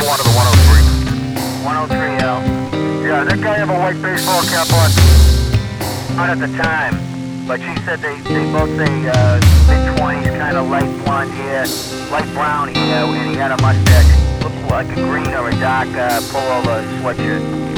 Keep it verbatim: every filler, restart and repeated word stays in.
one to the one oh three. one oh three L. Yeah, that guy have a white baseball cap on? Not at the time, but she said they, they both say uh, mid twenties, kind of light blonde hair, light brown hair, and he had a mustache. Looked like a green or a dark uh, pullover sweatshirt.